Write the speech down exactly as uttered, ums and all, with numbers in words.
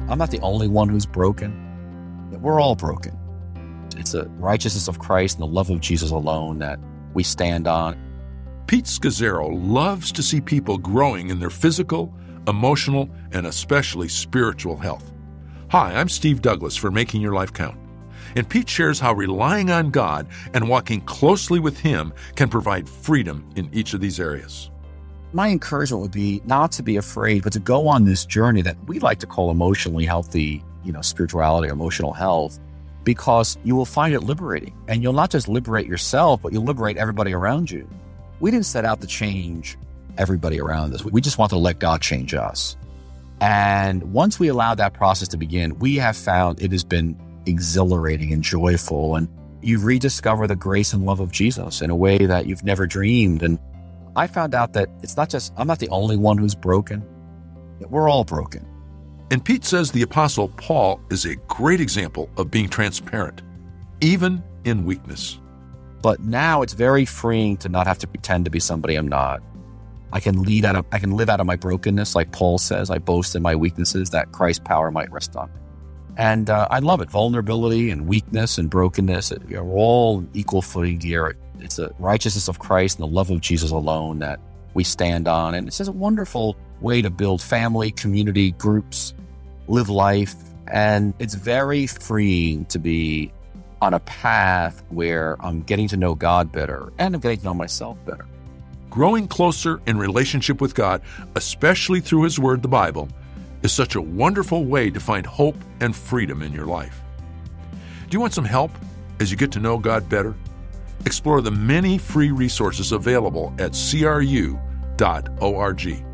I'm not the only one who's broken. We're all broken. It's the righteousness of Christ and the love of Jesus alone that we stand on. Pete Scazzero loves to see people growing in their physical, emotional, and especially spiritual health. Hi, I'm Steve Douglas for Making Your Life Count. And Pete shares how relying on God and walking closely with Him can provide freedom in each of these areas. My encouragement would be not to be afraid, but to go on this journey that we like to call emotionally healthy, you know, spirituality or emotional health, because you will find it liberating. And you'll not just liberate yourself, but you'll liberate everybody around you. We didn't set out to change everybody around us. We just want to let God change us. And once we allow that process to begin, we have found it has been exhilarating and joyful. And you rediscover the grace and love of Jesus in a way that you've never dreamed. And I found out that it's not just, I'm not the only one who's broken. We're all broken. And Pete says the Apostle Paul is a great example of being transparent, even in weakness. But now it's very freeing to not have to pretend to be somebody I'm not. I can lead out of, I can live out of my brokenness, like Paul says. I boast in my weaknesses that Christ's power might rest on me. And uh, I love it. Vulnerability and weakness and brokenness, it, we're all equal footing here. It's the righteousness of Christ and the love of Jesus alone that we stand on. And it's just a wonderful way to build family, community, groups, live life. And it's very freeing to be on a path where I'm getting to know God better and I'm getting to know myself better. Growing closer in relationship with God, especially through His Word, the Bible, is such a wonderful way to find hope and freedom in your life. Do you want some help as you get to know God better? Explore the many free resources available at C R U dot org.